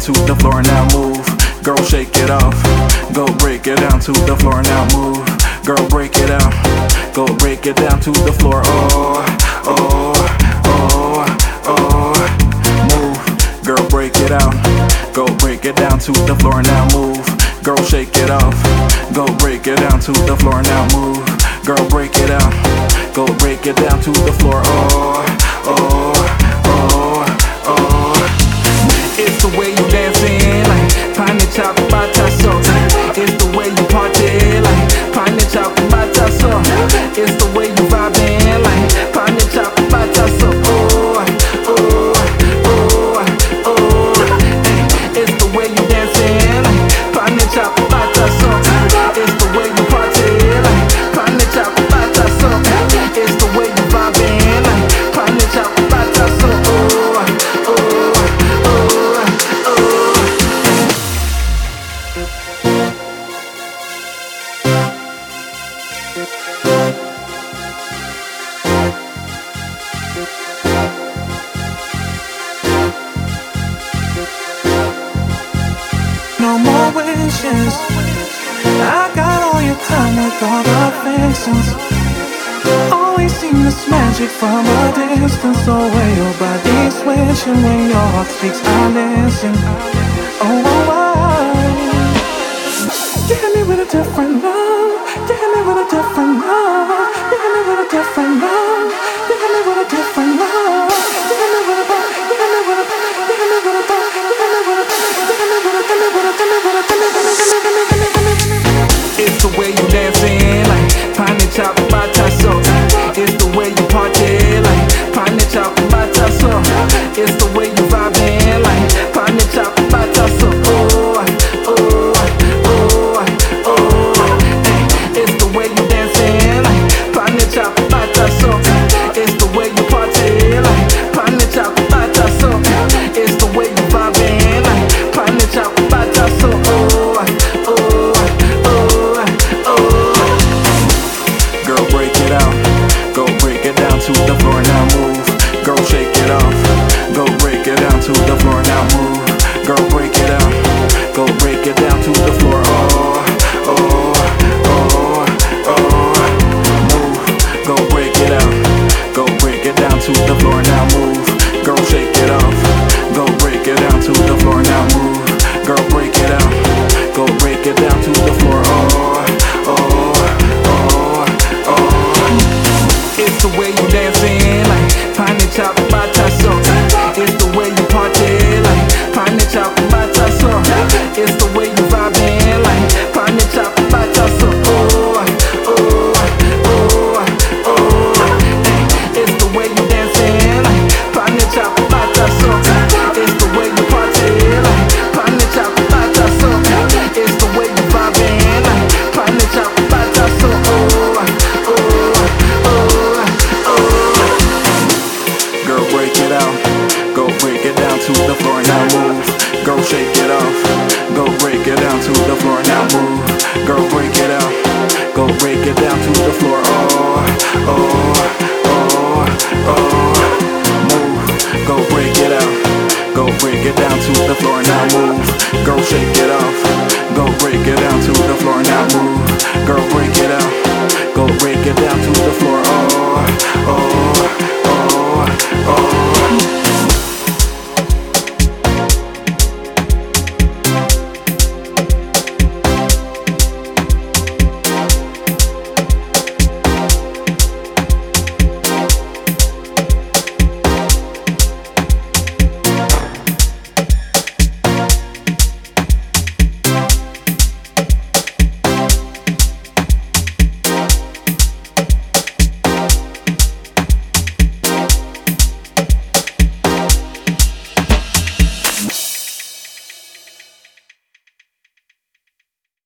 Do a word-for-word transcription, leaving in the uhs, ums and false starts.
to the floor, now move. Girl, shake it off. Go break it down to the floor, now move. Girl, break it out. Go break it down to the floor. Oh, oh, oh, oh. Move. Girl, break it out. Go break it down to the floor, now move. Girl, shake it off. Go break it down to the floor, now move. Girl, break it out. Go break it down to the floor. Oh, oh, oh, oh. It's the way you dancing, like Pane Chaka Bataso. It's the way you party, like Pane Chaka Bataso. It's the way you vibing, like Pane Chaka Bataso. Oh, oh, oh, oh. It's the way you dancing, like Pane Chaka Bataso. It's the way you party, like Pane Chaka Bataso. It's the way you vibing, like Pane Chaka Bataso. Oh, oh, oh, oh. No more wishes. I got all your time with all the affections. Always seen this magic from a distance. The way your body's switching when your heart speaks, I listen. Oh, oh, oh. You hit me with a different love. You hit me with a different love. You hit me with a different love. You hit me with a different love. You hit me with a bump. You hit me with a bump. You hit me with a bump. You hit me with a bump. You hit me with a, hit me with a, hit me with a, hit me with a, hit me with a, hit me with a, hit me with a. It's the way you dancing, like Pane Chaka Bataso. It's the way you party, like Pane Chaka Bataso. It's the way you vibing, like Pane Chaka Bataso. Oh, oh, oh, oh. It's the way you dancing, like Pane Chaka Bataso. It's the way you party, like Pane Chaka Bataso. It's the way you vibing, like Pane Chaka Bataso. Oh, oh, oh, oh. Girl, break it out. Go break it down to the floor, now move. Girl, shake it off. Go break it down to the floor, now move. Girl, break it out. Go break it down to the floor. Oh, oh, oh, oh. Move. Go break it out. Go break it down to the floor, now move. Girl, shake it off. Go break it down to the floor, now move. Girl, break it out. Go break it down to the floor. Oh, oh, oh, oh. It's the way you dancing, like Pane Chaka Bataso. It's the way you party, like Pane Chaka Bataso. It's the way you vibing, like Pane Chaka Bataso. Oh, oh, oh, oh. It's the way you dancing, like Pane Chaka Bataso. It's the way you party, like Pane Chaka Bataso. It's the way you vibing, like Pane Chaka Bataso. Oh, oh, oh, oh. Girl, break it out. Go break it down to the floor, now move. Girl, shake it off. Go break it down to the floor, now move. Girl, break it out. Go break it down to the floor. Oh, oh, oh, oh. Move. Go break it out. Go break it down to the floor, now move.